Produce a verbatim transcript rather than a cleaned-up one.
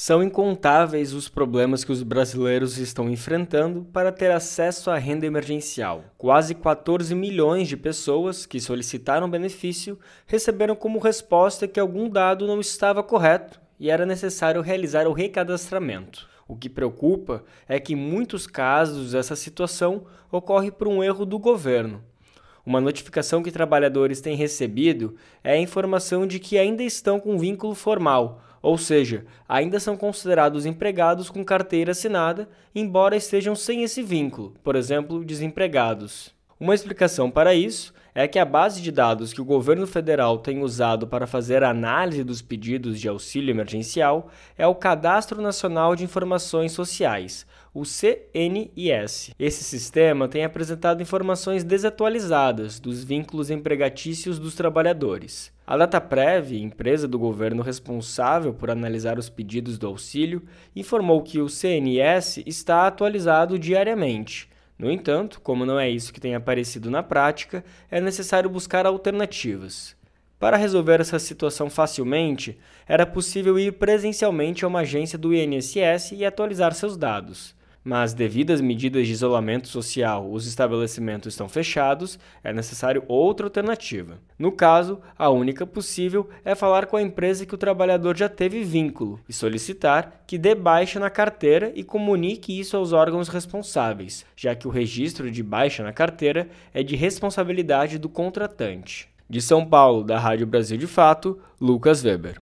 São incontáveis os problemas que os brasileiros estão enfrentando para ter acesso à renda emergencial. Quase quatorze milhões de pessoas que solicitaram benefício receberam como resposta que algum dado não estava correto e era necessário realizar o recadastramento. O que preocupa é que em muitos casos essa situação ocorre por um erro do governo. Uma notificação que trabalhadores têm recebido é a informação de que ainda estão com vínculo formal, ou seja, ainda são considerados empregados com carteira assinada, embora estejam sem esse vínculo, por exemplo, desempregados. Uma explicação para isso é que a base de dados que o governo federal tem usado para fazer a análise dos pedidos de auxílio emergencial é o Cadastro Nacional de Informações Sociais, o C N I S. Esse sistema tem apresentado informações desatualizadas dos vínculos empregatícios dos trabalhadores. A Dataprev, empresa do governo responsável por analisar os pedidos do auxílio, informou que o C N I S está atualizado diariamente. No entanto, como não é isso que tem aparecido na prática, é necessário buscar alternativas. Para resolver essa situação facilmente, era possível ir presencialmente a uma agência do I N S S e atualizar seus dados. Mas, devido às medidas de isolamento social, os estabelecimentos estão fechados, é necessário outra alternativa. No caso, a única possível é falar com a empresa que o trabalhador já teve vínculo e solicitar que dê baixa na carteira e comunique isso aos órgãos responsáveis, já que o registro de baixa na carteira é de responsabilidade do contratante. De São Paulo, da Rádio Brasil de Fato, Lucas Weber.